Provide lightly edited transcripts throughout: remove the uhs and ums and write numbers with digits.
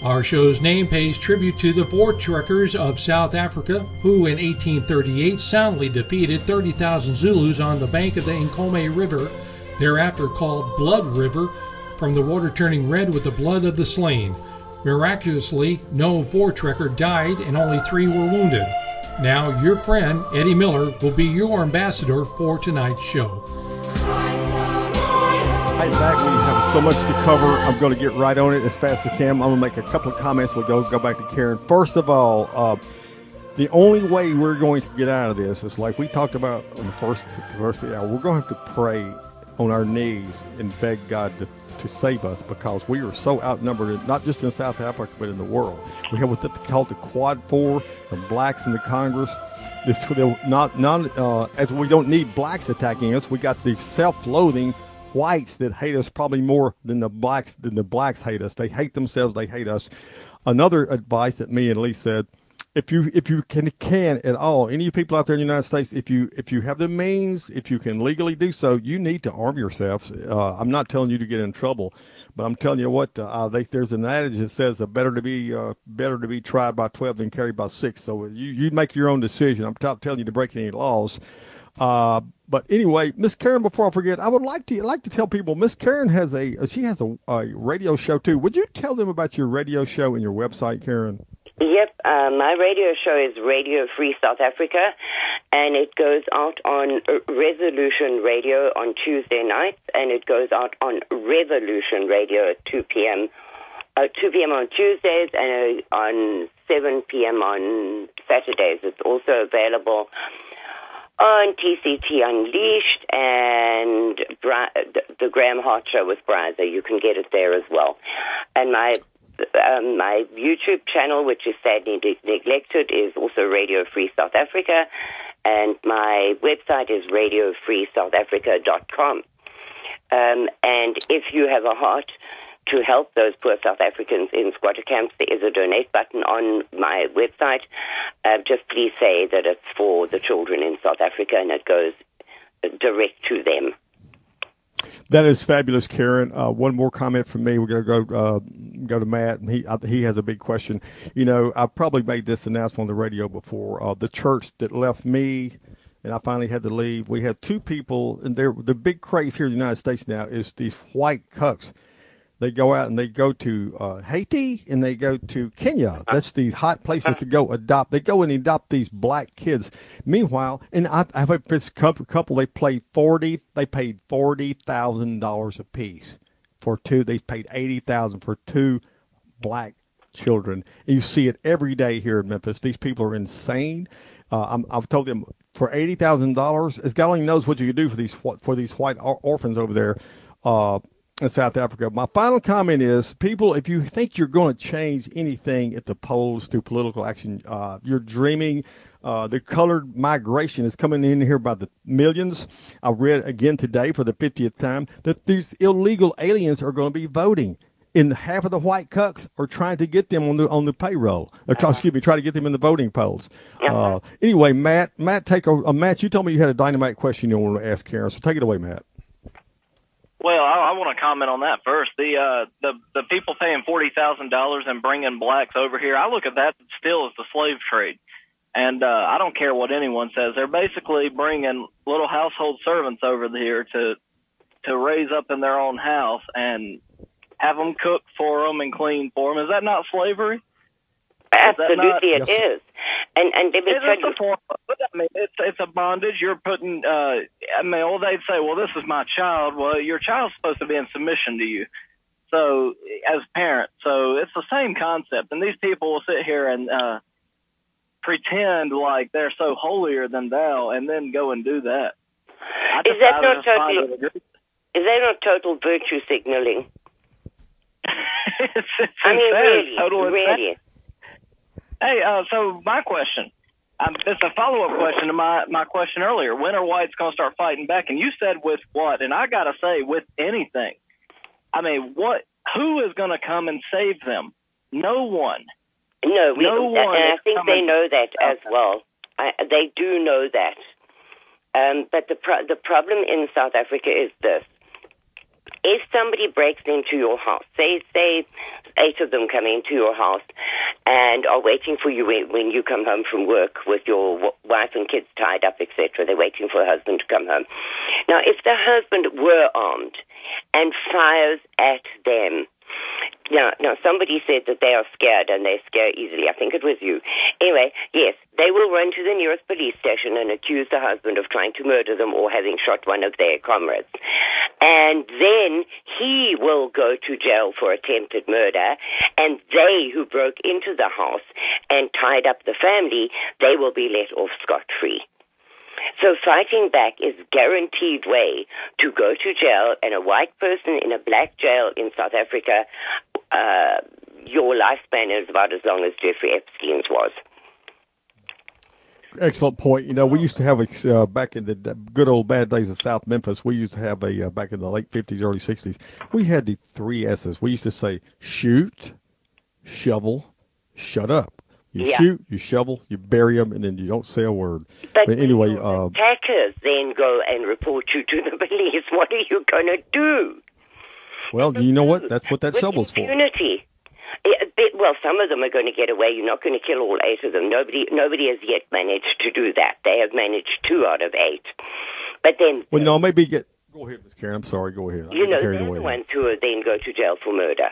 Our show's name pays tribute to the Voortrekkers of South Africa, who in 1838 soundly defeated 30,000 Zulus on the bank of the Nkomo River, thereafter called Blood River, from the water turning red with the blood of the slain. Miraculously, no Voortrekker died and only 3 were wounded. Now, your friend, Eddie Miller, will be your ambassador for tonight's show. Right back, we have so much to cover. I'm going to get right on it as fast as I can. I'm going to make a couple of comments. We'll go back to Karen. First of all, the only way we're going to get out of this is like we talked about on the first of the hour. We're going to have to pray on our knees and beg God to save us, because we are so outnumbered, not just in South Africa, but in the world. We have what they call the Quad 4, the blacks in the Congress. This as we don't need blacks attacking us. We got the self-loathing whites that hate us probably more than the blacks hate us. They hate themselves. They hate us. Another advice that me and Lee said, if you can at all, any of you people out there in the United States, if you have the means, if you can legally do so, you need to arm yourselves. I'm not telling you to get in trouble, but I'm telling you what, there's an adage that says better to be tried by 12 than carried by 6. So you make your own decision. I'm not telling you to break any laws. But anyway, Miss Karen, before I forget, I would like to tell people Miss Karen has a radio show too. Would you tell them about your radio show and your website, Karen? Yep, my radio show is Radio Free South Africa, and it goes out on Resolution Radio on Tuesday nights, and it goes out on Revolution Radio at 2 p.m. 2 p.m. on Tuesdays and on 7 p.m. on Saturdays. It's also available on TCT Unleashed and the Graham Hart Show with Bryza. You can get it there as well. And my YouTube channel, which is sadly neglected, is also Radio Free South Africa, and my website is radiofreesouthafrica.com. And if you have a heart to help those poor South Africans in squatter camps, there is a donate button on my website. Just please say that it's for the children in South Africa, and it goes direct to them. That is fabulous, Karen. One more comment from me. We're going to go to Matt, and he has a big question. You know, I've probably made this announcement on the radio before. The church that left me, and I finally had to leave. We have 2 people, and the big craze here in the United States now is these white cucks. They go out and they go to Haiti and they go to Kenya. That's the hot places to go adopt. They go and adopt these black kids. Meanwhile, and I have this couple. They paid $40,000 a piece for 2. They paid $80,000 for 2 black children. And you see it every day here in Memphis. These people are insane. I've told them for $80,000, as God only knows what you can do for these white orphans over there. In South Africa. My final comment is, people, if you think you're going to change anything at the polls through political action, you're dreaming. The colored migration is coming in here by the millions. I read again today for the 50th time that these illegal aliens are going to be voting. In half of the white cucks are trying to get them on the payroll. Try to get them in the voting polls. Anyway, Matt, Matt, you told me you had a dynamite question you want to ask Karen, so take it away, Matt. Well, I want to comment on that first. The people paying $40,000 and bringing blacks over here, I look at that still as the slave trade. And I don't care what anyone says. They're basically bringing little household servants over here to raise up in their own house and have them cook for them and clean for them. Is that not slavery? Absolutely, it is. And let me tell you, it's a bondage. You're putting. They'd say, "Well, this is my child." Well, your child's supposed to be in submission to you, so as parents. So it's the same concept. And these people will sit here and pretend like they're so holier than thou, and then go and do that. Is that not total virtue signaling? It's really, really. Hey, so my question, it's a follow-up question to my question earlier. When are whites going to start fighting back? And you said with what? And I got to say, with anything. I mean, who is going to come and save them? No one. No one. And I think they know that as well. They do know that. But the problem in South Africa is this. if somebody breaks into your house, say 8 of them come into your house and are waiting for you when you come home from work with your wife and kids tied up, etc. They're waiting for a husband to come home. Now, if the husband were armed and fires at them, now somebody said that they are scared and they scare easily. I think it was you. Anyway, yes, they will run to the nearest police station and accuse the husband of trying to murder them or having shot one of their comrades. And then he will go to jail for attempted murder, and they who broke into the house and tied up the family, they will be let off scot-free. So fighting back is a guaranteed way to go to jail, and a white person in a black jail in South Africa, your lifespan is about as long as Jeffrey Epstein's was. Excellent point. You know, we used to have back in the good old bad days of South Memphis, we used to have back in the late 50s, early 60s, we had the 3 S's. We used to say shoot, shovel, shut up. You shoot, you shovel, you bury them, and then you don't say a word. But anyway, attackers then go and report you to the police. What are you going to do? Well, you know what? That's what that shovel's for. Impunity. Well, some of them are going to get away. You're not going to kill all 8 of them. Nobody has yet managed to do that. They have managed 2 out of 8. But then... Well, no, maybe get... Go ahead, Ms. Karen. I'm sorry. Go ahead. They're the ones who then go to jail for murder.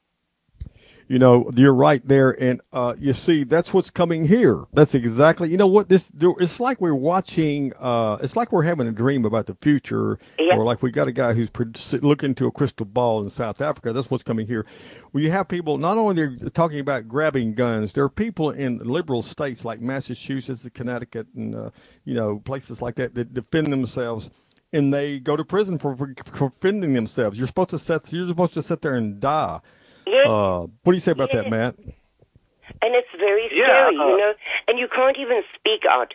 You know, you're right there, and you see, that's what's coming here. That's exactly, you know what, it's like we're watching, it's like we're having a dream about the future, or like we got a guy who's looking into a crystal ball in South Africa. That's what's coming here. Well, you have people, not only they're talking about grabbing guns, there are people in liberal states like Massachusetts, Connecticut, and, places like that defend themselves. And they go to prison for defending themselves. You're supposed to sit there and die. Yes. What do you say about that, Matt? And it's very scary, and you can't even speak out.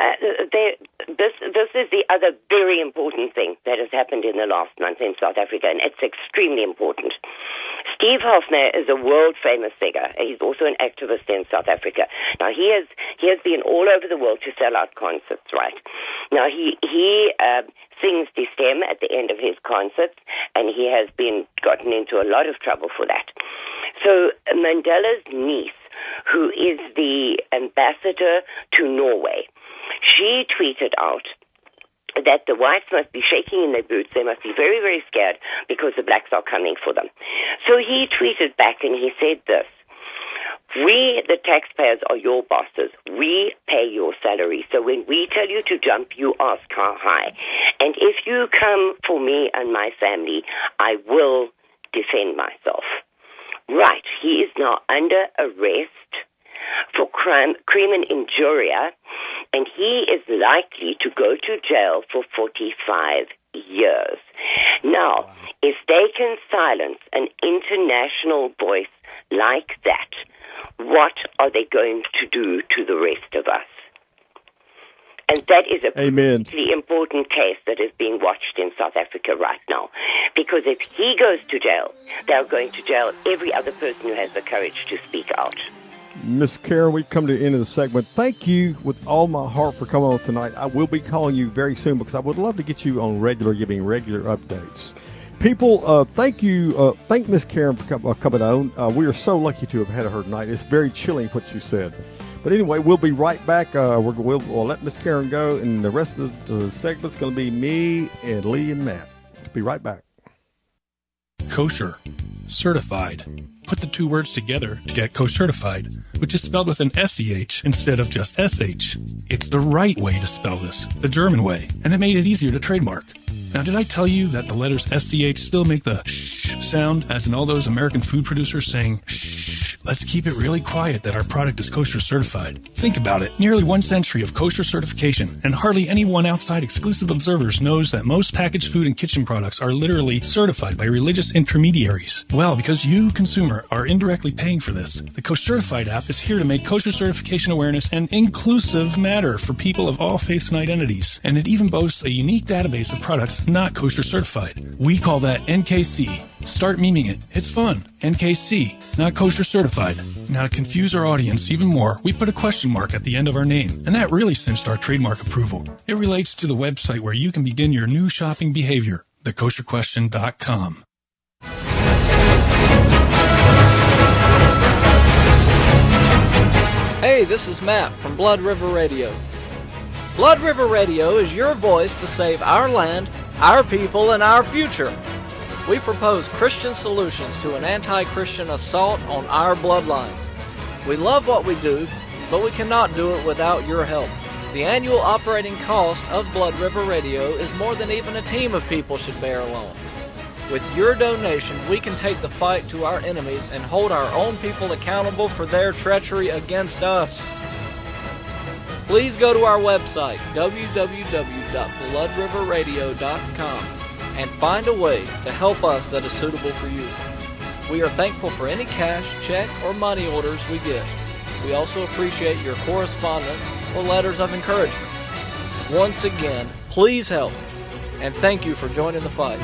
This is the other very important thing that has happened in the last month in South Africa, and it's extremely important. Steve Hofmeyr is a world-famous figure. He's also an activist in South Africa. Now, he has been all over the world to sell out concerts, right? Now, he sings Die Stem at the end of his concerts, and he has gotten into a lot of trouble for that. So Mandela's niece, who is the ambassador to Norway, she tweeted out that the whites must be shaking in their boots. They must be very, very scared because the blacks are coming for them. So he tweeted back and he said this: "We, the taxpayers, are your bosses. We pay your salary. So when we tell you to jump, you ask how high. And if you come for me and my family, I will defend myself." Right. He is now under arrest for crimen injuria, and he is likely to go to jail for 45 years. Now, if they can silence an international voice like that, what are they going to do to the rest of us? And that is a really important case that is being watched in South Africa right now. Because if he goes to jail, they're going to jail every other person who has the courage to speak out. Miss Karen, we've come to the end of the segment. Thank you with all my heart for coming on tonight. I will be calling you very soon because I would love to get you on giving regular updates. People, thank you. Thank Miss Karen for coming on. We are so lucky to have had her tonight. It's very chilling what she said. But anyway, we'll be right back. We'll let Miss Karen go, and the rest of the segment's going to be me and Lee and Matt. Be right back. Kosher. Certified. Put the 2 words together to get kosher-certified, which is spelled with an S-E-H instead of just S-H. It's the right way to spell this, the German way, and it made it easier to trademark. Now, did I tell you that the letters S-C-H still make the sh sound, as in all those American food producers saying, shh, let's keep it really quiet that our product is kosher certified. Think about it. Nearly 1 century of kosher certification, and hardly anyone outside exclusive observers knows that most packaged food and kitchen products are literally certified by religious intermediaries. Well, because you, consumer, are indirectly paying for this, the Kosher-Certified app is here to make kosher certification awareness an inclusive matter for people of all faiths and identities. And it even boasts a unique database of products not kosher certified. We call that NKC. Start memeing it. It's fun. NKC, not kosher certified. Now, to confuse our audience even more, we put a question mark at the end of our name, and that really cinched our trademark approval. It relates to the website where you can begin your new shopping behavior. thekosherquestion.com. Hey, this is Matt from Blood River Radio. Blood River Radio is your voice to save our land, our people, and our future. We propose Christian solutions to an anti-Christian assault on our bloodlines. We love what we do, but we cannot do it without your help. The annual operating cost of Blood River Radio is more than even a team of people should bear alone. With your donation, we can take the fight to our enemies and hold our own people accountable for their treachery against us. Please go to our website, www.bloodriverradio.com, and find a way to help us that is suitable for you. We are thankful for any cash, check, or money orders we get. We also appreciate your correspondence or letters of encouragement. Once again, please help, and thank you for joining the fight.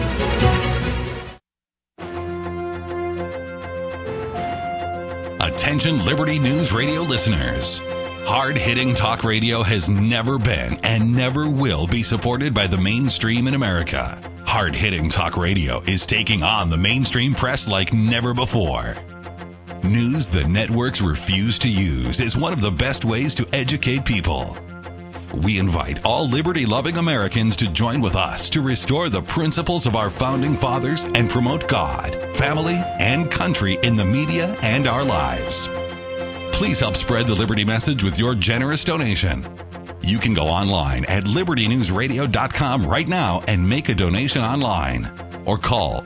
Attention Liberty News Radio listeners. Hard-hitting talk radio has never been and never will be supported by the mainstream in America. Hard-hitting talk radio is taking on the mainstream press like never before. News the networks refuse to use is one of the best ways to educate people. We invite all liberty-loving Americans to join with us to restore the principles of our founding fathers and promote God, family, and country in the media and our lives. Please help spread the Liberty message with your generous donation. You can go online at libertynewsradio.com right now and make a donation online. Or call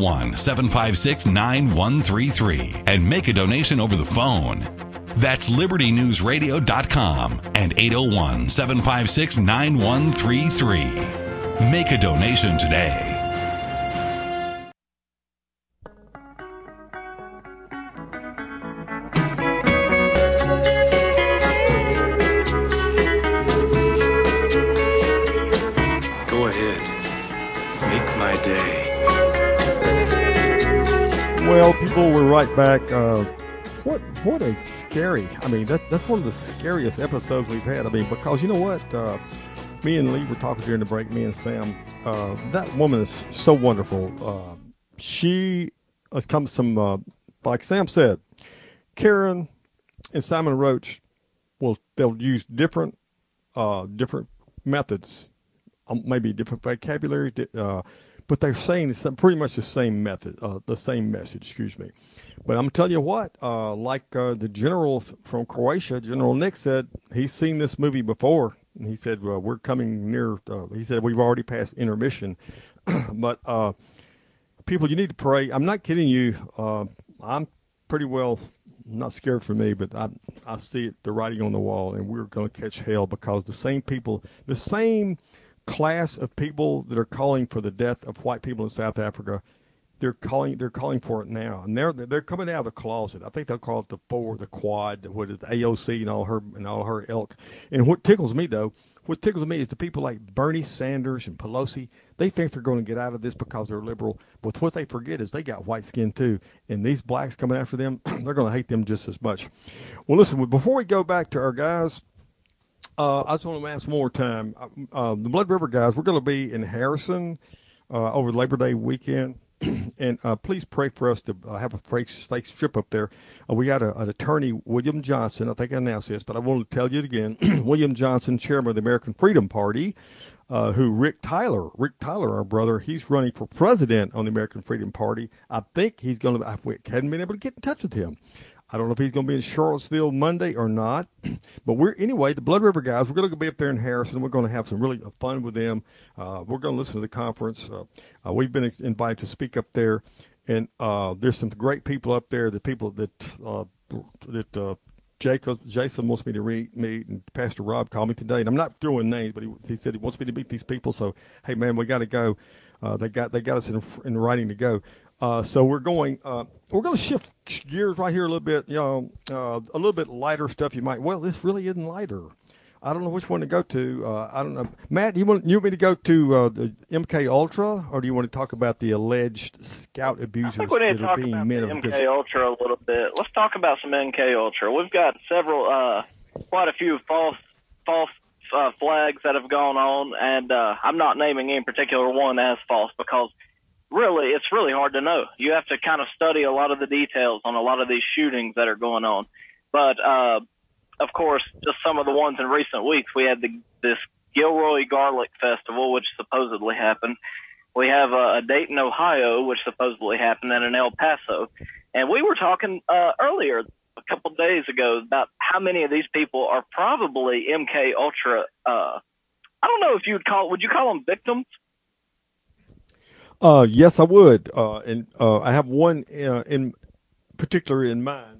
801-756-9133 and make a donation over the phone. That's libertynewsradio.com and 801-756-9133. Make a donation today. Go ahead. Make my day. Well, people, we're right back. What a scary, that's one of the scariest episodes we've had. Because you know what? Me and Lee were talking during the break, me and Sam. That woman is so wonderful. She has come from, like Sam said, Karen and Simon Roach, they'll use different methods, maybe different vocabulary, but they're saying it's pretty much the same method, the same message, excuse me. But I'm telling you what, the general from Croatia, General Nick, said he's seen this movie before. And he said, we're coming near, he said, we've already passed intermission. But people, you need to pray. I'm not kidding you. I'm pretty well, not scared for me, but I see it, the writing on the wall, and we're going to catch hell because the same people, the same class of people that are calling for the death of white people in South Africa, they're calling for it now, and they're coming out of the closet. I think they'll call it the quad, what is AOC and all her ilk. And what tickles me is the people like Bernie Sanders and Pelosi. They think they're going to get out of this because they're liberal, but what they forget is they got white skin too, and these blacks coming after them, they're going to hate them just as much. Well, listen, before we go back to our guys, I just want to ask one more time. The Blood River guys, we're going to be in Harrison over Labor Day weekend. And please pray for us to have a fake strip up there. We got an attorney, William Johnson. I think I announced this, but I want to tell you it again. William Johnson, chairman of the American Freedom Party, who Rick Tyler, our brother, he's running for president on the American Freedom Party. I think he's going to, I hadn't been able to get in touch with him. I don't know if he's going to be in Charlottesville Monday or not, but the Blood River guys, we're going to be up there in Harrison. We're going to have some really fun with them. We're going to listen to the conference. We've been invited to speak up there, and there's some great people up there. The people that Jason wants me to meet, and Pastor Rob called me today, and I'm not throwing names, but he said he wants me to meet these people. So, hey man, we got to go. They got us in writing to go. So we're going to shift gears right here a little bit, a little bit lighter stuff. This really isn't lighter. I don't know which one to go to. I don't know. Matt, you want me to go to the MK Ultra, or do you want to talk about the alleged scout abusers I think we need to that are talk being about men the of MK Ultra a little bit. Let's talk about some MK Ultra. We've got quite a few false flags that have gone on, and I'm not naming any particular one as false because really, it's really hard to know. You have to kind of study a lot of the details on a lot of these shootings that are going on. But, of course, just some of the ones in recent weeks, we had this Gilroy Garlic Festival, which supposedly happened. We have a Dayton, Ohio, which supposedly happened, and an El Paso. And we were talking earlier, a couple of days ago, about how many of these people are probably MK Ultra. I don't know if would you call them victims? Yes, I would. And I have one in particular in mind.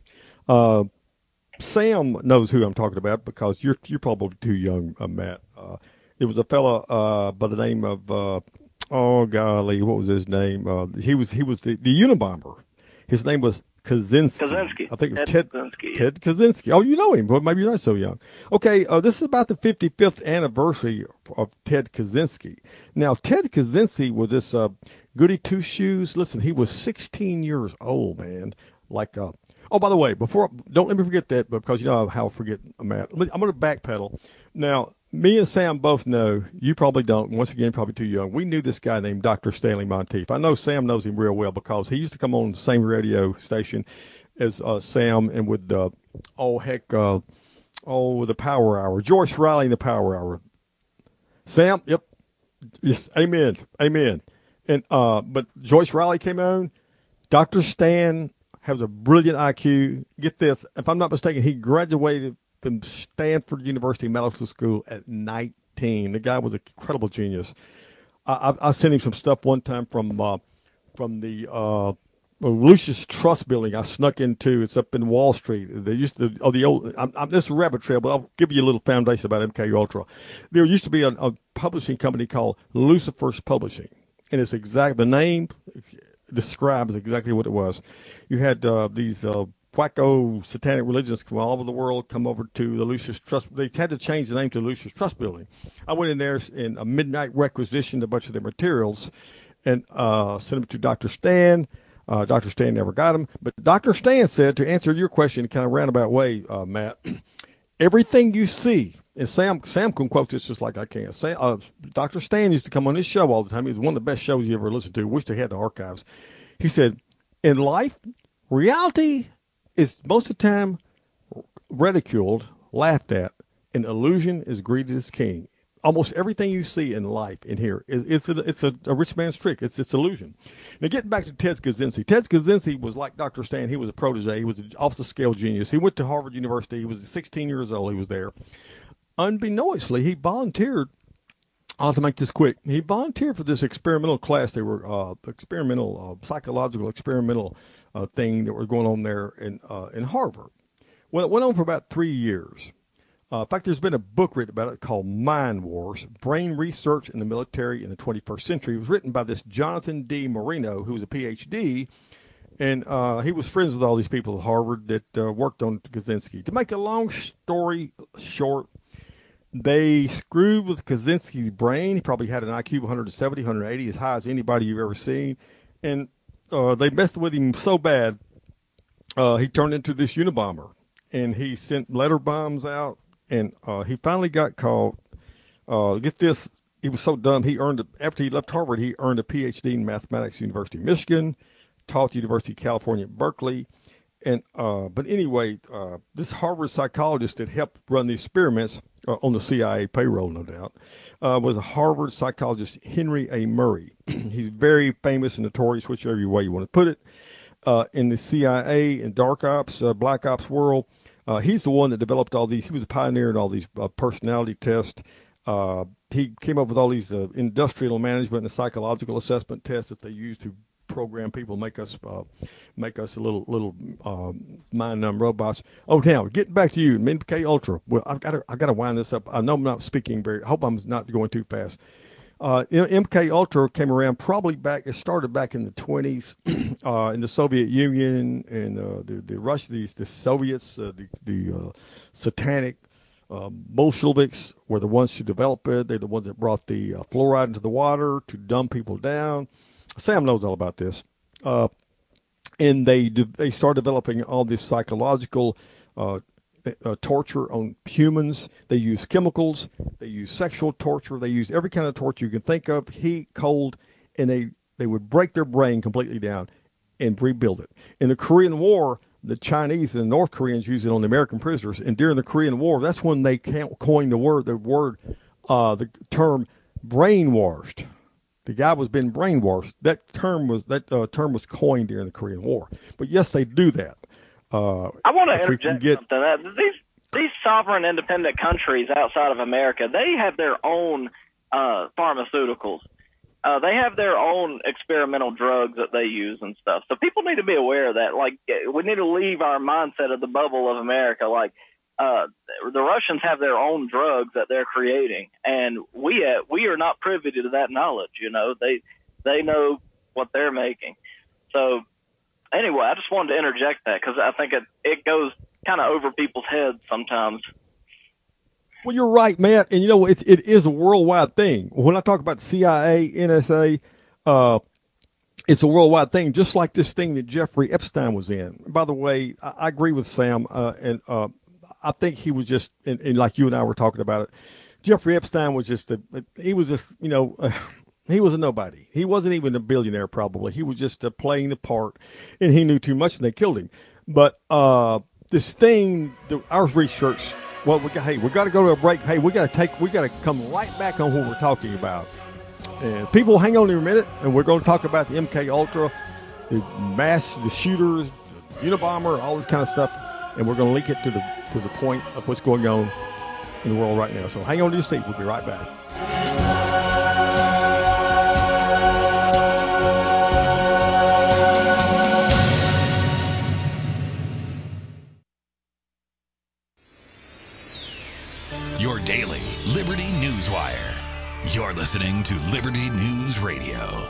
Sam knows who I'm talking about because you're probably too young, Matt. It was a fella by the name of oh golly, what was his name? He was the Unabomber. His name was Kaczynski. I think it was Ted Kaczynski. Oh, you know him, but maybe you're not so young. Okay, this is about the 55th anniversary of Ted Kaczynski. Now, Ted Kaczynski was this goody two-shoes. Listen, he was 16 years old, man. Like, oh, by the way, don't let me forget that because you know how I forget, Matt. I'm going to backpedal. Now, me and Sam both know, you probably don't, once again, probably too young. We knew this guy named Dr. Stanley Monteith. I know Sam knows him real well because he used to come on the same radio station as Sam and with, the Power Hour. Joyce Riley in the Power Hour. Sam, yep. Yes, amen. And, but Joyce Riley came on. Dr. Stan has a brilliant IQ. Get this, if I'm not mistaken, he graduated from Stanford University Medical School at 19. The guy was an incredible genius. I sent him some stuff one time from the Lucius Trust Building. I snuck into. It's up in Wall Street. They used to the old. This is a rabbit trail, but I'll give you a little foundation about MK Ultra. There used to be a publishing company called Lucifer's Publishing, and it's the name describes exactly what it was. You had these wacko satanic religions from all over the world come over to the Lucius Trust. They had to change the name to Lucius Trust Building. I went in there in a midnight requisitioned a bunch of their materials and sent them to Dr. Stan. Dr. Stan never got them. But Dr. Stan said, to answer your question in kind of roundabout way, Matt, everything you see, and Sam can quote this just like I can. Dr. Stan used to come on this show all the time. He was one of the best shows you ever listened to. Wish they had the archives. He said, in life, reality is most of the time ridiculed, laughed at, and illusion is greeted as king. Almost everything you see in life in here it's a rich man's trick. It's illusion. Now, getting back to Ted Kaczynski. Ted Kaczynski was like Dr. Stan. He was a protege. He was an off-the-scale genius. He went to Harvard University. He was 16 years old. He was there. Unbeknownstly, he volunteered. I'll have to make this quick. He volunteered for this experimental class. They were psychological experimental thing that was going on there in Harvard. Well, it went on for about 3 years. In fact, there's been a book written about it called Mind Wars, Brain Research in the Military in the 21st Century. It was written by this Jonathan D. Marino, who was a PhD, and he was friends with all these people at Harvard that worked on Kaczynski. To make a long story short, they screwed with Kaczynski's brain. He probably had an IQ of 170, 180, as high as anybody you've ever seen. And they messed with him so bad, he turned into this Unabomber. And he sent letter bombs out. And he finally got caught. Get this, he was so dumb. After he left Harvard, he earned a PhD in mathematics at the University of Michigan, taught at the University of California at Berkeley. And but anyway, this Harvard psychologist that helped run the experiments on the CIA payroll, no doubt, was a Harvard psychologist, Henry A. Murray. He's very famous and notorious, whichever way you want to put it, in the CIA and dark ops, black ops world. He's the one that developed all these. He was a pioneer in all these personality tests. He came up with all these industrial management and psychological assessment tests that they use to program people, make us a little mind numb robots. Oh, now getting back to you, MK Ultra. Well, I gotta wind this up. I know I'm not speaking I hope I'm not going too fast. MK Ultra came around probably back. It started back in the 20s in the Soviet Union and the Russia, the Soviets, the satanic Bolsheviks were the ones who developed it. They're the ones that brought the fluoride into the water to dumb people down. Sam knows all about this. And they started developing all this psychological torture on humans. They use chemicals. They use sexual torture. They use every kind of torture you can think of, heat, cold, and they would break their brain completely down and rebuild it. In the Korean War, the Chinese and the North Koreans used it on the American prisoners, and during the Korean War, that's when they coined the term brainwashed. The guy was being brainwashed. That term was coined during the Korean War. But yes, they do that. I want to interject something. These sovereign, independent countries outside of America, they have their own pharmaceuticals. They have their own experimental drugs that they use and stuff. So people need to be aware of that. Like, we need to leave our mindset of the bubble of America. Like, the Russians have their own drugs that they're creating, and we are not privy to that knowledge. You know, they know what they're making. So anyway, I just wanted to interject that because I think it goes kind of over people's heads sometimes. Well, you're right, Matt, and you know it is a worldwide thing. When I talk about CIA, NSA, it's a worldwide thing, just like this thing that Jeffrey Epstein was in. By the way, I agree with Sam, and I think he was just, and like you and I were talking about it, Jeffrey Epstein was just he was a nobody. He wasn't even a billionaire, probably. He was just playing the part, and he knew too much, and they killed him. But this thing, our research. Well, we got to go to a break. Hey, we got to come right back on what we're talking about. And people, hang on a minute, and we're going to talk about the MK Ultra, the shooters, the Unabomber, all this kind of stuff, and we're going to link it to the point of what's going on in the world right now. So hang on to your seat. We'll be right back. Your daily Liberty News Wire. You're listening to Liberty News Radio.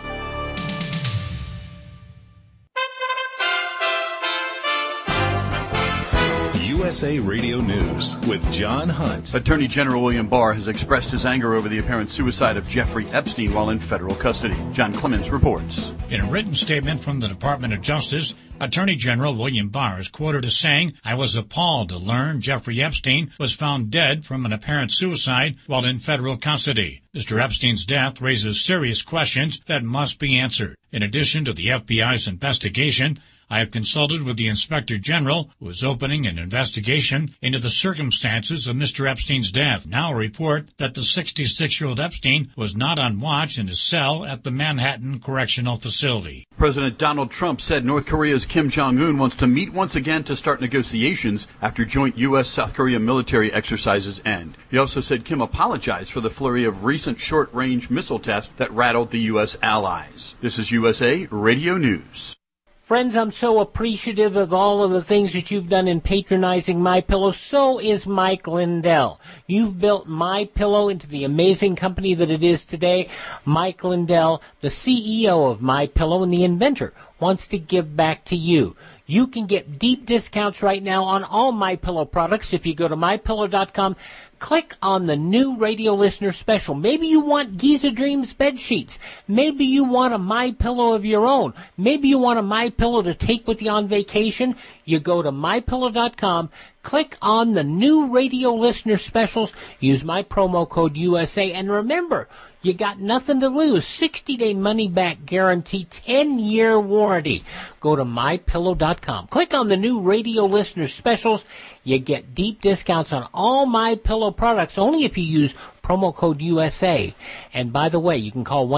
USA Radio News with John Hunt. Attorney General William Barr has expressed his anger over the apparent suicide of Jeffrey Epstein while in federal custody. John Clemens reports. In a written statement from the Department of Justice, Attorney General William Barr is quoted as saying, "I was appalled to learn Jeffrey Epstein was found dead from an apparent suicide while in federal custody. Mr. Epstein's death raises serious questions that must be answered. In addition to the FBI's investigation, I have consulted with the Inspector General, who is opening an investigation into the circumstances of Mr. Epstein's death. Now report that the 66-year-old Epstein was not on watch in his cell at the Manhattan Correctional Facility." President Donald Trump said North Korea's Kim Jong-un wants to meet once again to start negotiations after joint U.S.-South Korea military exercises end. He also said Kim apologized for the flurry of recent short-range missile tests that rattled the U.S. allies. This is USA Radio News. Friends, I'm so appreciative of all of the things that you've done in patronizing MyPillow. So is Mike Lindell. You've built MyPillow into the amazing company that it is today. Mike Lindell, the CEO of MyPillow and the inventor, wants to give back to you. You can get deep discounts right now on all MyPillow products if you go to MyPillow.com. Click on the new radio listener special. Maybe you want Giza Dreams bed sheets. Maybe you want a MyPillow of your own. Maybe you want a MyPillow to take with you on vacation. You go to MyPillow.com. Click on the new radio listener specials. Use my promo code USA. And remember, you got nothing to lose. 60-day money-back guarantee, 10-year warranty. Go to MyPillow.com. Click on the new radio listener specials. You get deep discounts on all MyPillow products only if you use promo code USA. And by the way, you can call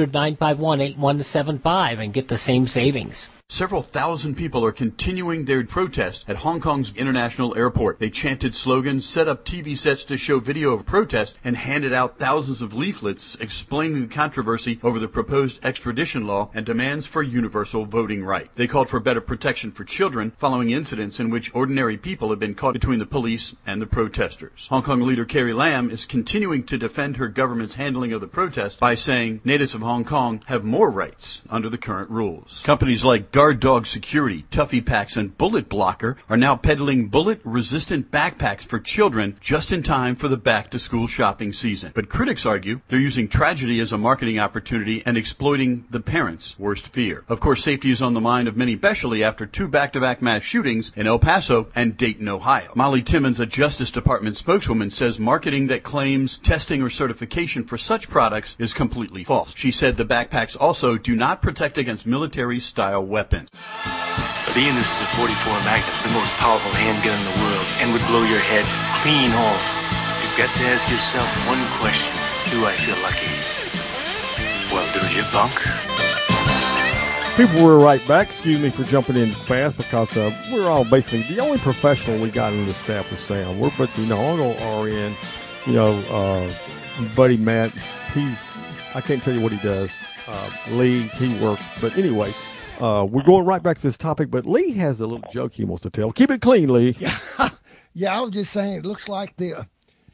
1-800-951-8175 and get the same savings. Several thousand people are continuing their protest at Hong Kong's International Airport. They chanted slogans, set up TV sets to show video of protest, and handed out thousands of leaflets explaining the controversy over the proposed extradition law and demands for universal voting right. They called for better protection for children following incidents in which ordinary people have been caught between the police and the protesters. Hong Kong leader Carrie Lam is continuing continuing to defend her government's handling of the protest by saying natives of Hong Kong have more rights under the current rules. Companies like Guard Dog Security, Tuffy Packs, and Bullet Blocker are now peddling bullet-resistant backpacks for children just in time for the back-to-school shopping season. But critics argue they're using tragedy as a marketing opportunity and exploiting the parents' worst fear. Of course, safety is on the mind of many, especially after 2 back-to-back mass shootings in El Paso and Dayton, Ohio. Molly Timmons, a Justice Department spokeswoman, says marketing that claims testing or certification for such products is completely false. She said the backpacks also do not protect against military-style weapons. Being this is a 44 Magnum, the most powerful handgun in the world, and would blow your head clean off. You've got to ask yourself one question. Do I feel lucky? Well, do you, punk? People were right back. Excuse me for jumping in fast because we're all basically the only professional we got in the staff was Sam. We're but Uncle RN, Buddy Matt. I can't tell you what he does. Lee, he works. But anyway, we're going right back to this topic. But Lee has a little joke he wants to tell. Keep it clean, Lee. Yeah, I was just saying. It looks like the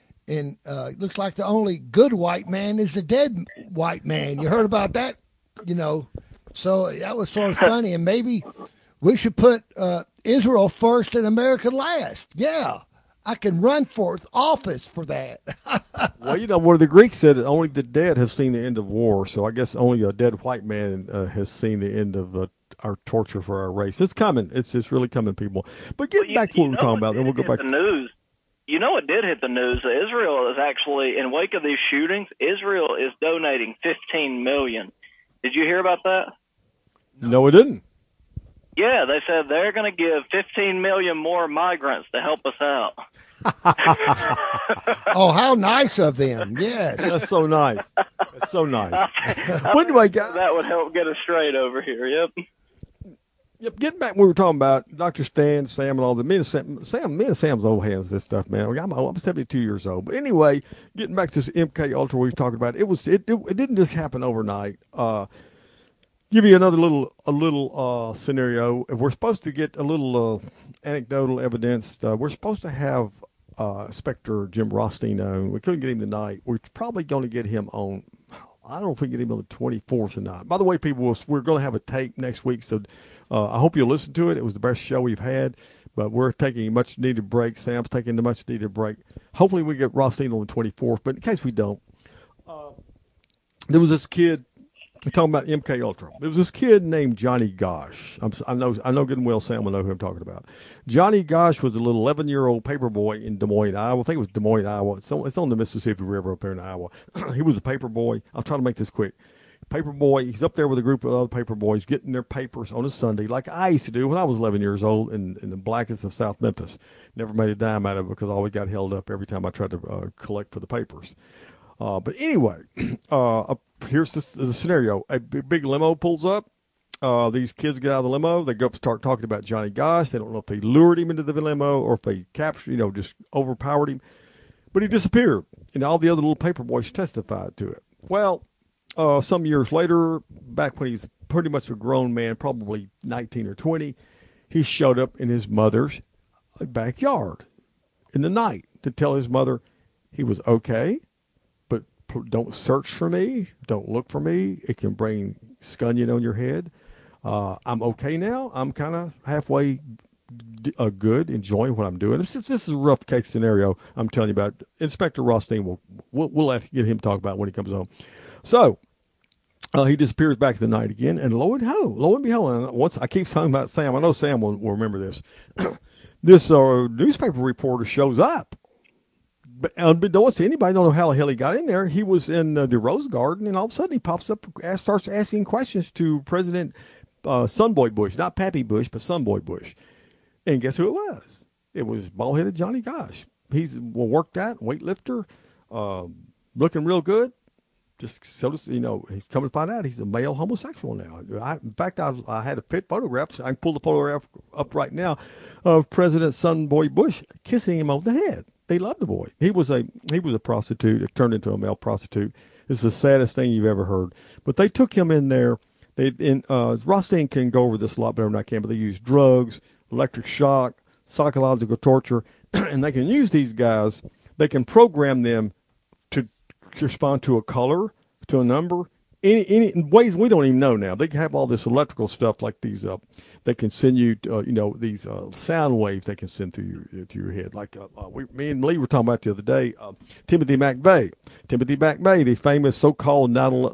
only good white man is the dead white man. You heard about that? So that was sort of funny, and maybe we should put Israel first and America last. Yeah, I can run for office for that. Well, one of the Greeks said that only the dead have seen the end of war, so I guess only a dead white man has seen the end of our torture for our race. It's coming. It's really coming, people. But getting back to what we're talking about, then we'll go back to the news. It did hit the news. Israel is actually, in wake of these shootings, Israel is donating $15 million. Did you hear about that? No, it didn't. Yeah, they said they're going to give 15 million more migrants to help us out. Oh, how nice of them. Yes. That's so nice. That's so nice. But anyway, guys, that would help get us straight over here, yep. Yep, getting back what we were talking about, Dr. Stan, Sam, and all the me and Sam's old hands this stuff, man. I'm 72 years old. But anyway, getting back to this MK Ultra we were talking about, it didn't just happen overnight. Give you another little scenario. We're supposed to get a little anecdotal evidence. We're supposed to have Inspector Jim Rothstein on. We couldn't get him tonight. We're probably going to get him on. I don't know if we can get him on the 24th or not. By the way, people, we're going to have a tape next week, so I hope you'll listen to it. It was the best show we've had, but we're taking a much-needed break. Sam's taking a much-needed break. Hopefully we get Rothstein on the 24th, but in case we don't, there was this kid. We're talking about MK Ultra. There was this kid named Johnny Gosh. I know good and well Sam will know who I'm talking about. Johnny Gosh was a little 11-year-old paper boy in Des Moines, Iowa. I think it was Des Moines, Iowa. It's on the Mississippi River up there in Iowa. He was a paper boy. I'll try to make this quick. Paper boy. He's up there with a group of other paper boys getting their papers on a Sunday, like I used to do when I was 11 years old in the blackest of South Memphis. Never made a dime out of it because I always got held up every time I tried to collect for the papers. But anyway, here's the scenario. A big limo pulls up. These kids get out of the limo. They go up and start talking about Johnny Gosh. They don't know if they lured him into the limo or if they captured, just overpowered him. But he disappeared, and all the other little paper boys testified to it. Well, some years later, back when he's pretty much a grown man, probably 19 or 20, he showed up in his mother's backyard in the night to tell his mother he was okay. Don't search for me. Don't look for me. It can bring scunion on your head. I'm okay now. I'm kind of halfway good, enjoying what I'm doing. This is a rough case scenario I'm telling you about. Inspector Rothstein, we'll have to get him to talk about when he comes home. So he disappears back in the night again, and lo and behold, and once I keep talking about Sam. I know Sam will remember this. This newspaper reporter shows up. But unbeknownst to anybody, don't know how the hell he got in there. He was in the Rose Garden, and all of a sudden he pops up, starts asking questions to President Sunboy Bush, not Pappy Bush, but Sunboy Bush. And guess who it was? It was bald-headed Johnny Gosh. He's worked out, weightlifter, looking real good. Just so he's come to find out he's a male homosexual now. In fact, I had a photograph. I can pull the photograph up right now of President Sunboy Bush kissing him on the head. They loved the boy. He was a prostitute. It turned into a male prostitute. It's the saddest thing you've ever heard. But they took him in there. Rothstein can go over this a lot better than I can, but they use drugs, electric shock, psychological torture, and they can use these guys. They can program them to respond to a color, to a number, any ways we don't even know now. They have all this electrical stuff like these. They can send you, these sound waves they can send through your head. Like me and Lee were talking about the other day. Timothy McVeigh, the famous so-called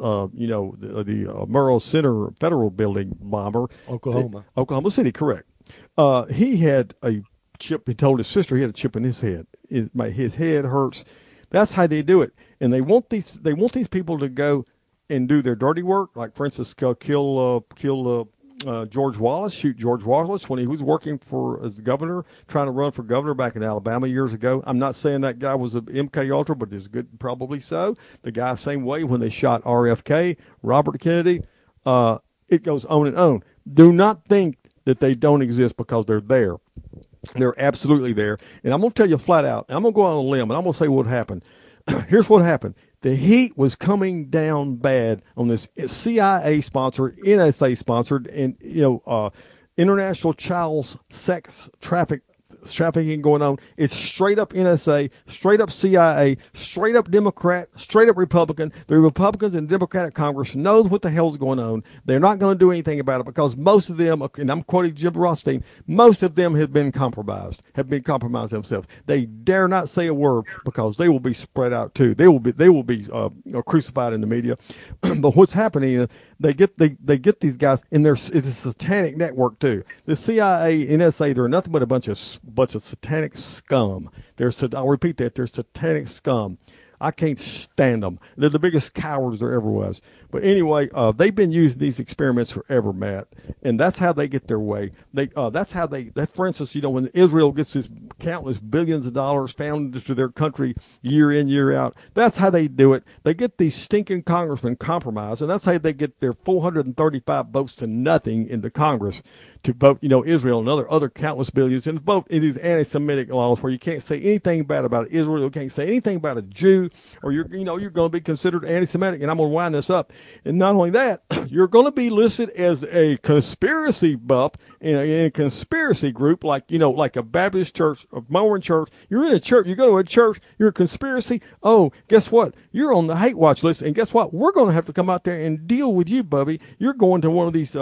the Murrah Center Federal Building bomber, Oklahoma City, correct. He had a chip. He told his sister he had a chip in his head. His head hurts. That's how they do it, and they want these people to go and do their dirty work. Like, for instance, kill George Wallace, shoot George Wallace when he was working as governor, trying to run for governor back in Alabama years ago. I'm not saying that guy was an MK Ultra, but there's good, probably so. The guy, same way when they shot RFK, Robert Kennedy. It goes on and on. Do not think that they don't exist because they're there. They're absolutely there. And I'm going to tell you flat out, I'm going to go on a limb, and I'm going to say what happened. Here's what happened. The heat was coming down bad on this CIA-sponsored, NSA-sponsored, and international child sex trafficking going on. It's straight up NSA, straight up CIA, straight up Democrat, straight up Republican. The Republicans in Democratic Congress knows what the hell's going on. They're not going to do anything about it because most of them, and I'm quoting Jim Rothstein, most of them have been compromised themselves. They dare not say a word because they will be spread out too. They will be crucified in the media. But what's happening is they get these guys, and it's a satanic network too. The CIA, NSA, they're nothing but a bunch of satanic scum. I'll repeat that. They're satanic scum. I can't stand them. They're the biggest cowards there ever was. But anyway, they've been using these experiments forever, Matt, and that's how they get their way. For instance, when Israel gets this countless billions of dollars found into their country year in, year out, that's how they do it. They get these stinking congressmen compromised, and that's how they get their 435 votes to nothing in the Congress to vote, Israel and other countless billions, and vote in these anti-Semitic laws where you can't say anything bad about Israel, you can't say anything about a Jew, or you're going to be considered anti-Semitic. And I'm going to wind this up. And not only that, you're going to be listed as a conspiracy buff in a conspiracy group, like a Baptist church, a Mormon church. You're in a church. You go to a church. You're a conspiracy. Oh, guess what? You're on the hate watch list. And guess what? We're going to have to come out there and deal with you, Bubby. You're going to one of these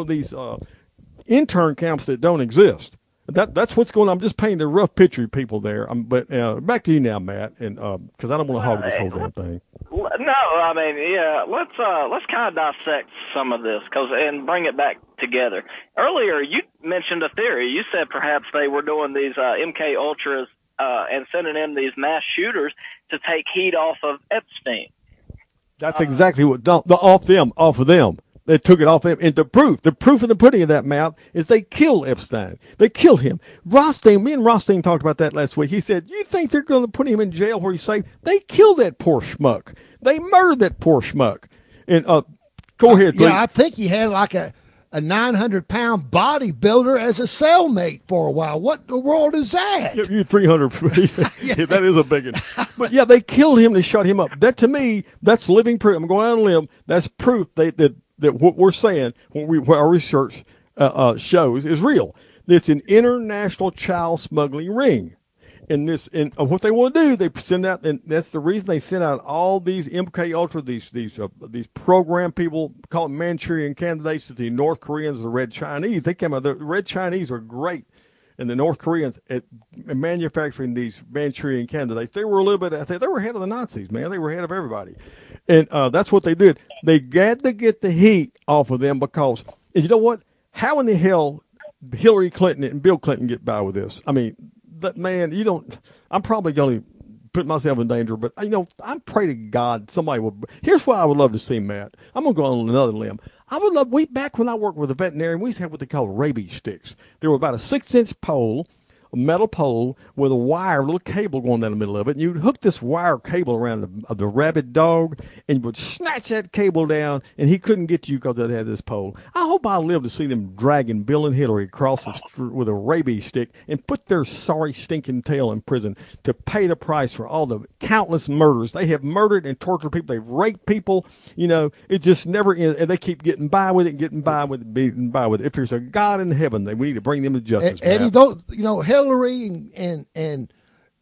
intern camps that don't exist. That's what's going on. I'm just painting a rough picture of people there. But back to you now, Matt, and because I don't want to hog this whole damn thing. No, I mean, yeah. Let's kind of dissect some of this and bring it back together. Earlier, you mentioned a theory. You said perhaps they were doing these MK Ultras and sending in these mass shooters to take heat off of Epstein. That's exactly what off of them. They took it off him. And the proof of the pudding of that mouth is they killed Epstein. They killed him. Me and Rothstein talked about that last week. He said, you think they're going to put him in jail where he's safe? They killed that poor schmuck. They murdered that poor schmuck. And go ahead, please. Yeah, I think he had like a 900-pound bodybuilder as a cellmate for a while. What in the world is that? You 300. Yeah, that is a big one. But yeah, they killed him. They shut him up. That, to me, that's living proof. I'm going out on a limb. That's proof that what we're saying, what our research shows is real. It's an international child smuggling ring. And what they want to do, they send out, and that's the reason they send out all these MK Ultra, these program people, call them Manchurian candidates, to the North Koreans, the Red Chinese. They came out. The Red Chinese are great, and the North Koreans at manufacturing these Manchurian candidates. They were they were ahead of the Nazis, man. They were ahead of everybody, and that's what they did. They had to get the heat off of them because, and you know what? How in the hell Hillary Clinton and Bill Clinton get by with this? I mean, I'm probably going to put myself in danger, but I pray to God somebody will. Here's what I would love to see, Matt. I'm going to go on another limb. I would love, back when I worked with a veterinarian, we used to have what they call rabies sticks. They were about a 6-inch pole, a metal pole with a little cable going down the middle of it. And you'd hook this wire cable around the rabid dog, and you would snatch that cable down, and he couldn't get to you because they had this pole. I hope I live to see them dragging Bill and Hillary across the street with a rabies stick and put their sorry, stinking tail in prison to pay the price for all the countless murders. They have murdered and tortured people. They've raped people. It just never ends. And they keep getting by with it. If there's a God in heaven, we need to bring them to justice. Eddie, Hillary and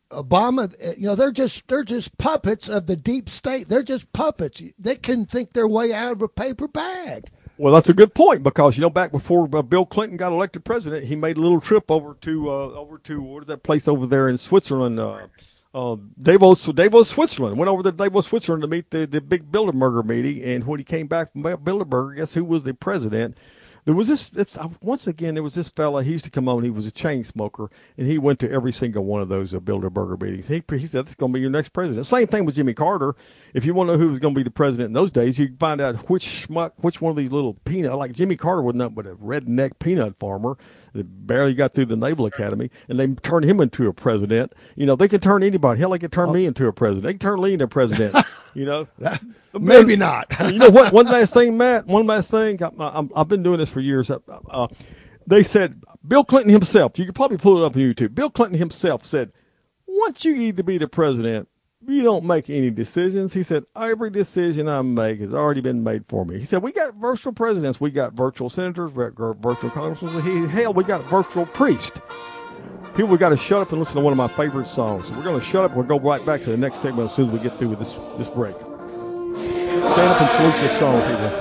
Obama, they're just puppets of the deep state. They're just puppets. They can think their way out of a paper bag. Well, that's a good point because back before Bill Clinton got elected president, he made a little trip over to what is that place over there in Switzerland? Davos, Switzerland. Went over to Davos, Switzerland to meet the big Bilderberger meeting, and when he came back from Bilderberger, guess who was the president? There was this fella, he used to come on, he was a chain smoker, and he went to every single one of those Bilderberger meetings. He said, "This is going to be your next president." Same thing with Jimmy Carter. If you want to know who was going to be the president in those days, you find out which one of these little peanut, like Jimmy Carter was nothing but a redneck peanut farmer that barely got through the Naval Academy, and they turned him into a president. They can turn anybody. Hell, they can turn me into a president. They can turn Lee into a president. Maybe not. You know what? One last thing, Matt. One last thing. I've been doing this for years. They said Bill Clinton himself. You could probably pull it up on YouTube. Bill Clinton himself said, "Once you get to be the president, you don't make any decisions." He said, "Every decision I make has already been made for me." He said, "We got virtual presidents. We got virtual senators. We got virtual congressmen. Hell, we got virtual priests." People got to shut up and listen to one of my favorite songs. So we're going to shut up. We'll go right back to the next segment as soon as we get through with this break. Stand up and salute this song, people.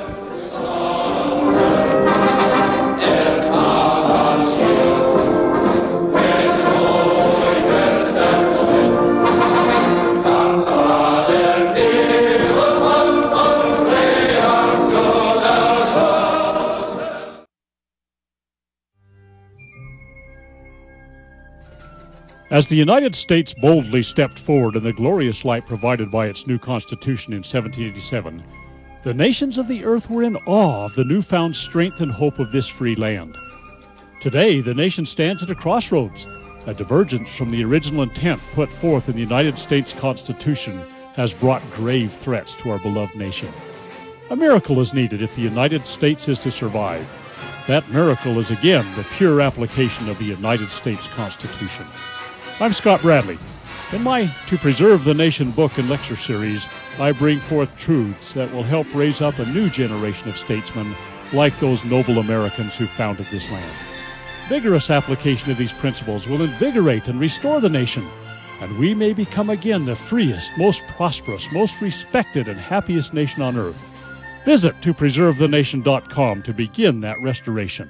As the United States boldly stepped forward in the glorious light provided by its new Constitution in 1787, the nations of the earth were in awe of the newfound strength and hope of this free land. Today, the nation stands at a crossroads. A divergence from the original intent put forth in the United States Constitution has brought grave threats to our beloved nation. A miracle is needed if the United States is to survive. That miracle is again the pure application of the United States Constitution. I'm Scott Bradley. In my To Preserve the Nation book and lecture series, I bring forth truths that will help raise up a new generation of statesmen like those noble Americans who founded this land. Vigorous application of these principles will invigorate and restore the nation, and we may become again the freest, most prosperous, most respected, and happiest nation on earth. Visit topreservethenation.com to begin that restoration.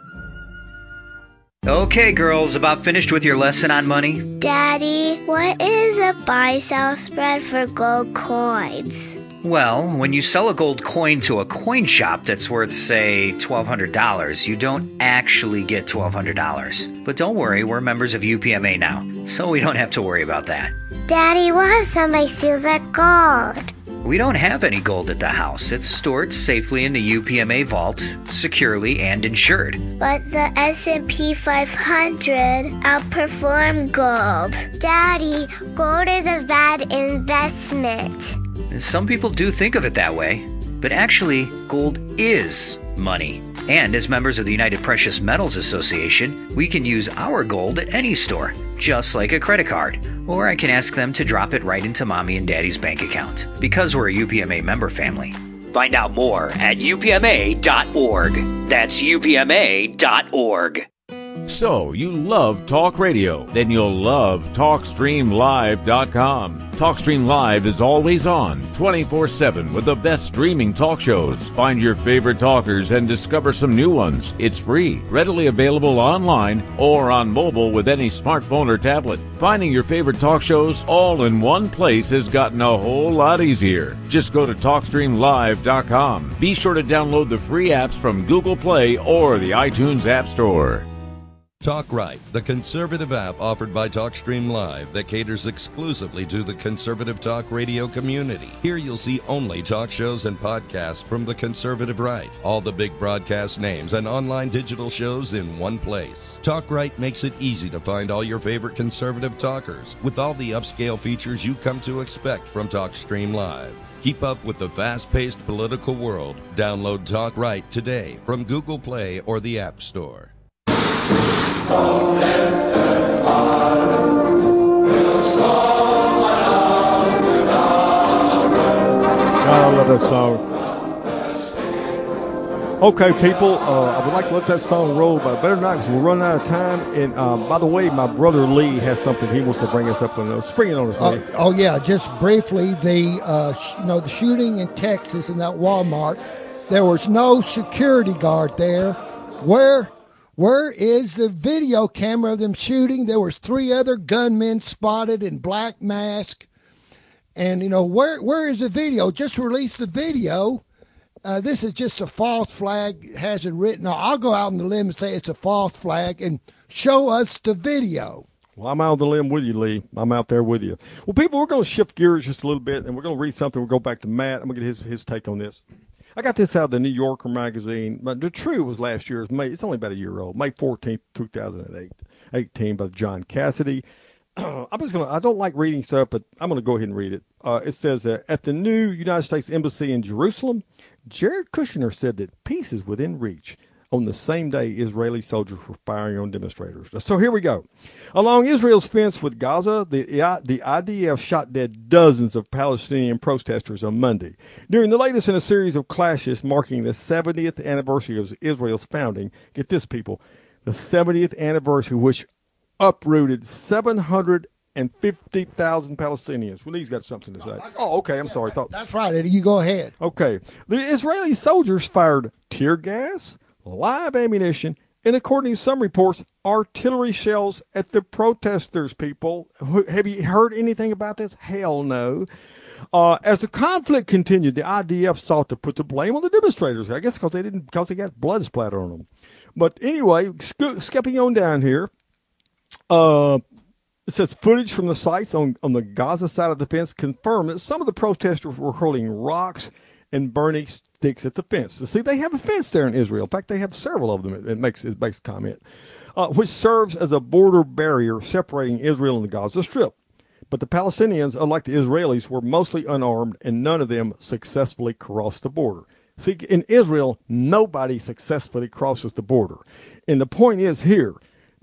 Okay, girls, about finished with your lesson on money? Daddy, what is a buy-sell spread for gold coins? Well, when you sell a gold coin to a coin shop that's worth, say, $1,200, you don't actually get $1,200. But don't worry, we're members of UPMA now, so we don't have to worry about that. Daddy, what if somebody steals our gold? We don't have any gold at the house. It's stored safely in the UPMA vault, securely and insured. But the S&P 500 outperformed gold. Daddy, gold is a bad investment. Some people do think of it that way, but actually, gold is money. And as members of the United Precious Metals Association, we can use our gold at any store, just like a credit card. Or I can ask them to drop it right into Mommy and Daddy's bank account, because we're a UPMA member family. Find out more at upma.org. That's upma.org. So, you love talk radio? Then you'll love TalkStreamLive.com. TalkStream Live is always on, 24/7, with the best streaming talk shows. Find your favorite talkers and discover some new ones. It's free, readily available online or on mobile with any smartphone or tablet. Finding your favorite talk shows all in one place has gotten a whole lot easier. Just go to TalkStreamLive.com. Be sure to download the free apps from Google Play or the iTunes App Store. Talk Right, the conservative app offered by TalkStream Live that caters exclusively to the conservative talk radio community. Here you'll see only talk shows and podcasts from the conservative right. All the big broadcast names and online digital shows in one place. Talk Right makes it easy to find all your favorite conservative talkers with all the upscale features you come to expect from TalkStream Live. Keep up with the fast-paced political world. Download Talk Right today from Google Play or the App Store. God, I love that song. Okay, people, I would like to let that song roll, but I better not because we're running out of time. And by the way, my brother Lee has something he wants to bring us up on. Spring it on us, Lee. Oh yeah, just briefly, the shooting in Texas in that Walmart, there was no security guard there. Where is the video camera of them shooting? There was 3 other gunmen spotted in black mask. And, where is the video? Just release the video. This is just a false flag, has it written. I'll go out on the limb and say it's a false flag and show us the video. Well, I'm out on the limb with you, Lee. I'm out there with you. Well, people, we're going to shift gears just a little bit, and we're going to read something. We'll go back to Matt. I'm going to get his take on this. I got this out of the New Yorker magazine, but the true was last year's May. It's only about a year old, May 14th, 2018, by John Cassidy. I don't like reading stuff, but I'm going to go ahead and read it. It says, at the new United States Embassy in Jerusalem, Jared Kushner said that peace is within reach on the same day Israeli soldiers were firing on demonstrators. So here we go. Along Israel's fence with Gaza, the IDF shot dead dozens of Palestinian protesters on Monday. During the latest in a series of clashes marking the 70th anniversary of Israel's founding, get this, people, the 70th anniversary, which uprooted 750,000 Palestinians. Well, he's got something to say. Oh, okay. I'm sorry. That's right, Eddie. You go ahead. Okay. The Israeli soldiers fired tear gas, live ammunition, and according to some reports, artillery shells at the protesters, people. Have you heard anything about this? Hell no. As the conflict continued, the IDF sought to put the blame on the demonstrators. I guess because they got blood splatter on them. But anyway, skipping on down here, it says footage from the sites on the Gaza side of the fence confirmed that some of the protesters were hurling rocks and burning sticks at the fence. So, see, they have a fence there in Israel. In fact, they have several of them, it makes a comment, which serves as a border barrier separating Israel and the Gaza Strip. But the Palestinians, unlike the Israelis, were mostly unarmed, and none of them successfully crossed the border. See, in Israel, nobody successfully crosses the border. And the point is here,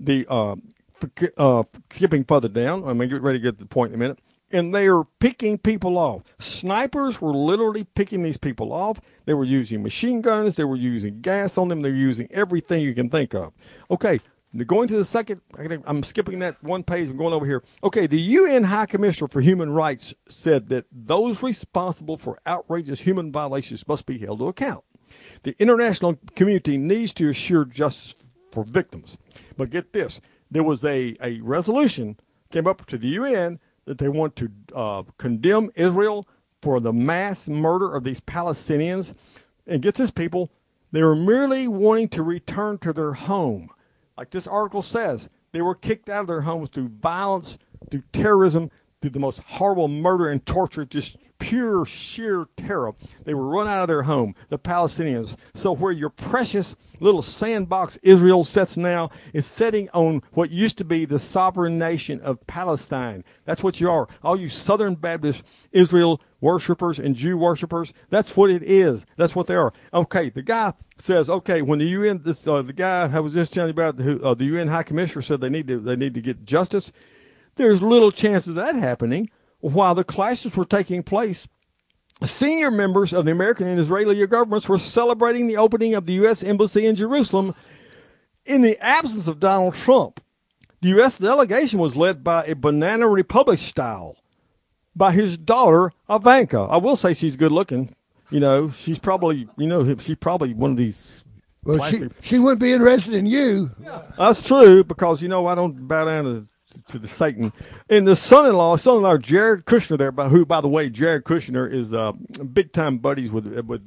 skipping further down, I'm going to get ready to get to the point in a minute, and they are picking people off. Snipers were literally picking these people off. They were using machine guns. They were using gas on them. They were using everything you can think of. Okay, going to the second, I'm skipping that one page. I'm going over here. Okay, the UN High Commissioner for Human Rights said that those responsible for outrageous human violations must be held to account. The international community needs to assure justice for victims. But get this. There was a resolution came up to the UN that they want to condemn Israel for the mass murder of these Palestinians. And get this, people, they were merely wanting to return to their home. Like this article says, they were kicked out of their homes through violence, through terrorism, through the most horrible murder and torture, just pure, sheer terror. They were run out of their home, the Palestinians. So where your precious little sandbox Israel sits now is sitting on what used to be the sovereign nation of Palestine. That's what you are. All you Southern Baptist Israel worshipers and Jew worshipers, that's what it is. That's what they are. Okay, the guy says, okay, when the UN, the guy I was just telling you about, the UN High Commissioner said they need to get justice. There's little chance of that happening. While the clashes were taking place, senior members of the American and Israeli governments were celebrating the opening of the U.S. Embassy in Jerusalem in the absence of Donald Trump. The U.S. delegation was led by a Banana Republic style, by his daughter, Ivanka. I will say she's good looking. She's probably one of these. Well, she wouldn't be interested in you. Yeah. That's true, because, I don't bow down to the Satan. And the son-in-law Jared Kushner there, who, by the way, Jared Kushner is big-time buddies with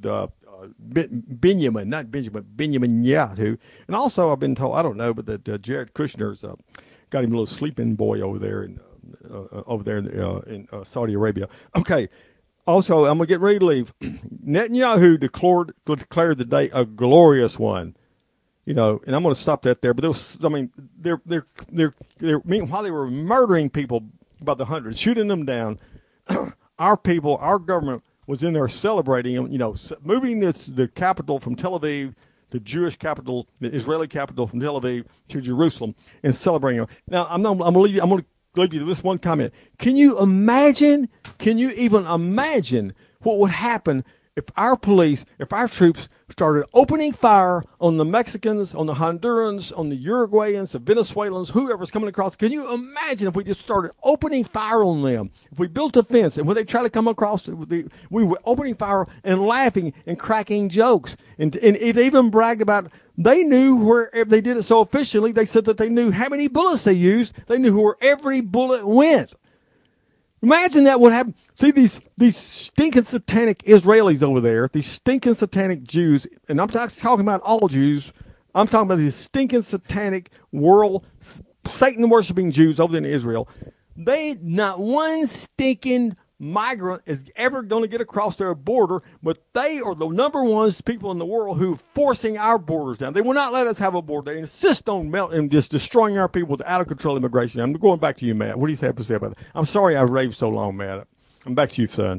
Benjamin Netanyahu. And also, I've been told, I don't know, but that Jared Kushner's got him a little sleeping boy over there in Saudi Arabia. Okay. Also, I'm gonna get ready to leave. Netanyahu declared the day a glorious one. And I'm going to stop that there. But meanwhile they were murdering people by the hundreds, shooting them down. Our people, our government was in there celebrating them. Moving the capital from Tel Aviv, the Jewish capital, the Israeli capital from Tel Aviv to Jerusalem, and celebrating them. Now I'm going to leave you with this one comment. Can you even imagine what would happen if our police, if our troops started opening fire on the Mexicans, on the Hondurans, on the Uruguayans, the Venezuelans, whoever's coming across. Can you imagine if we just started opening fire on them? If we built a fence and when they try to come across, we were opening fire and laughing and cracking jokes. And it even bragged about they knew where, if they did it so efficiently, they said that they knew how many bullets they used. They knew where every bullet went. Imagine that would happen. See, these stinking satanic Israelis over there, these stinking satanic Jews, and I'm not talking about all Jews. I'm talking about these stinking satanic world, Satan-worshiping Jews over there in Israel. Not one stinking migrant is ever going to get across their border, but they are the number one people in the world who are forcing our borders down. They will not let us have a border. They insist on melting and just destroying our people with out-of-control immigration. I'm going back to you, Matt. What do you have to say about that? I'm sorry I've raved so long, Matt. I'm back to you, son.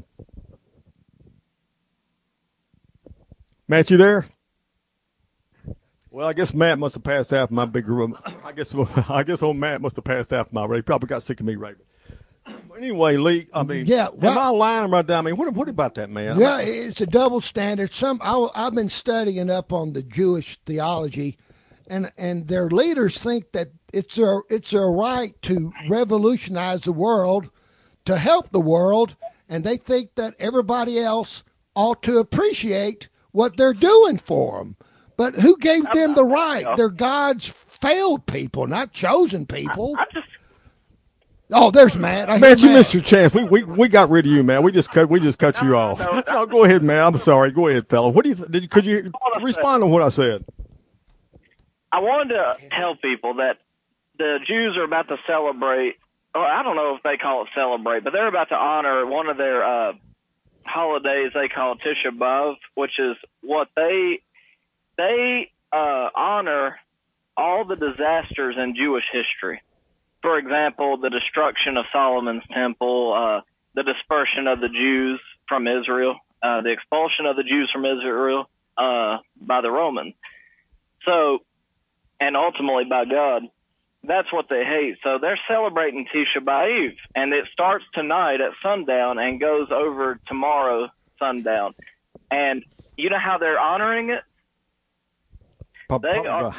Matt, you there? Well, I guess Matt must have passed out my big room. I guess old Matt must have passed out my raving. He probably got sick of me raving. Anyway, Lee, I mean, am I lying right down? I mean, what about that, man? Yeah, it's a double standard. I've been studying up on the Jewish theology, and their leaders think that it's their right to revolutionize the world, to help the world, and they think that everybody else ought to appreciate what they're doing for them. But who gave them the right? They're God's failed people, not chosen people. Oh, there's Matt. Matt, you missed your chance. We got rid of you, man. We just cut you off. No, go ahead, man. I'm sorry. Go ahead, fella. What do you could you respond to what I said? I wanted to tell people that the Jews are about to celebrate. Or I don't know if they call it celebrate, but they're about to honor one of their holidays they call Tisha B'Av, which is what they honor all the disasters in Jewish history. For example, the destruction of Solomon's temple, the dispersion of the Jews from Israel, the expulsion of the Jews from Israel by the Romans. So, and ultimately by God. That's what they hate. So they're celebrating Tisha B'Av, and it starts tonight at sundown and goes over tomorrow sundown. And you know how they're honoring it? They are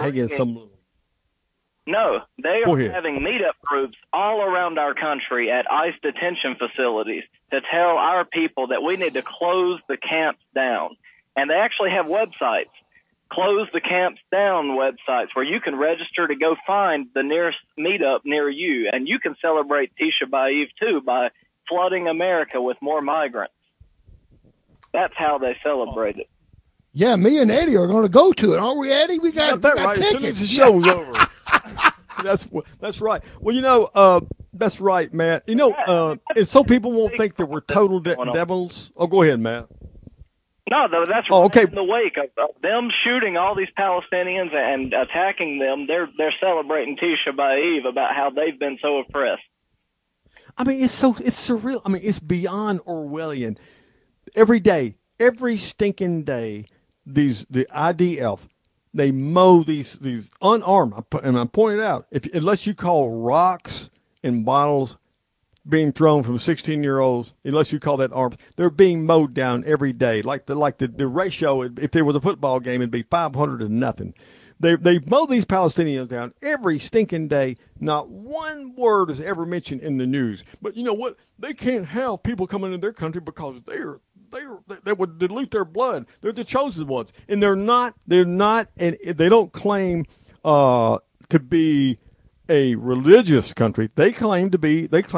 having meetup groups all around our country at ICE detention facilities to tell our people that we need to close the camps down. And they actually have websites, close the camps down websites, where you can register to go find the nearest meetup near you. And you can celebrate Tisha B'Av too by flooding America with more migrants. That's how they celebrate it. Yeah, me and Eddie are going to go to it, aren't we, Eddie? We got that right. As soon as the show's over. That's right. Well, you know, that's right, Matt. You know, and so people won't think that we're total devils. Oh, go ahead, Matt. No, that's okay. In the wake of them shooting all these Palestinians and attacking them. They're celebrating Tisha B'Av about how they've been so oppressed. I mean, it's surreal. I mean, it's beyond Orwellian. Every day, every stinking day, the IDF. They mow these unarmed, and I pointed out, unless you call rocks and bottles being thrown from 16-year-olds, unless you call that arms, they're being mowed down every day. Like the ratio, if there was a football game, it'd be 500 to nothing. They mow these Palestinians down every stinking day. Not one word is ever mentioned in the news. But you know what? They can't have people coming into their country because they would dilute their blood. They're the chosen ones, and they're not, and they don't claim to be a religious country. They claim that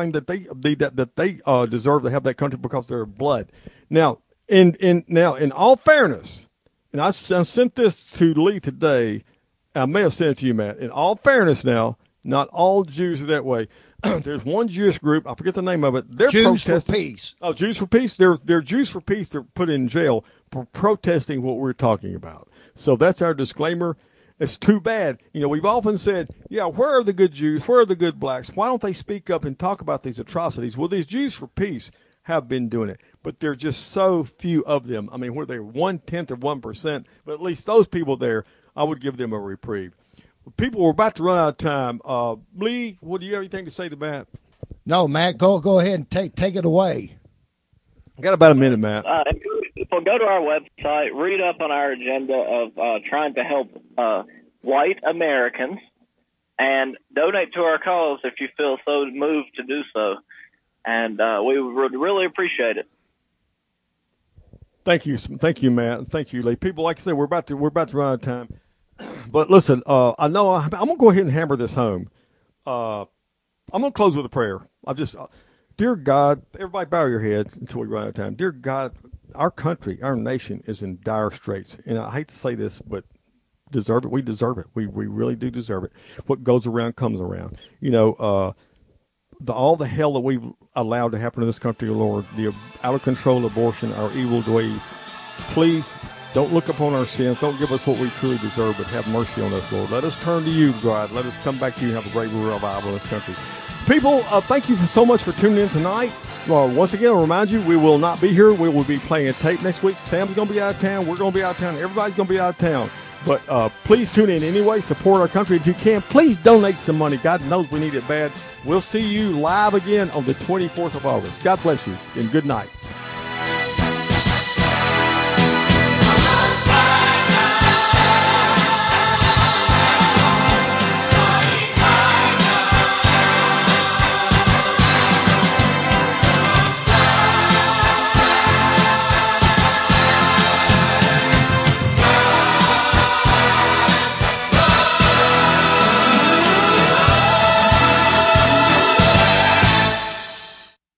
they deserve to have that country because of their blood. Now, in all fairness, and I sent this to Lee today. I may have sent it to you, Matt. In all fairness, now, not all Jews are that way. There's one Jewish group, I forget the name of it. They're Jews protesting. for Peace. Oh, Jews for Peace. They're Jews for Peace. They're put in jail for protesting what we're talking about. So that's our disclaimer. It's too bad. You know, we've often said, yeah, where are the good Jews? Where are the good blacks? Why don't they speak up and talk about these atrocities? Well, these Jews for Peace have been doing it, but there are just so few of them. I mean, where they're 1/10 of 1%, but at least those people there, I would give them a reprieve. People, we're about to run out of time. Lee, what do you have anything to say to Matt? No, Matt, go ahead and take it away. I got about a minute, Matt. go to our website, read up on our agenda of trying to help white Americans, and donate to our cause if you feel so moved to do so. And we would really appreciate it. Thank you, Matt. Thank you, Lee. People, like I said, we're about to run out of time. But listen, I know I'm going to go ahead and hammer this home. I'm going to close with a prayer. Dear God, everybody bow your head until we run out of time. Dear God, our country, our nation is in dire straits. And I hate to say this, but deserve it. We deserve it. We really do deserve it. What goes around comes around. All the hell that we've allowed to happen in this country, Lord, the out of control abortion, our evil ways, please don't look upon our sins. Don't give us what we truly deserve, but have mercy on us, Lord. Let us turn to you, God. Let us come back to you and have a great revival in this country. People, thank you so much for tuning in tonight. Once again, I'll remind you, we will not be here. We will be playing a tape next week. Sam's going to be out of town. We're going to be out of town. Everybody's going to be out of town. But please tune in anyway. Support our country if you can. Please donate some money. God knows we need it bad. We'll see you live again on the 24th of August. God bless you, and good night.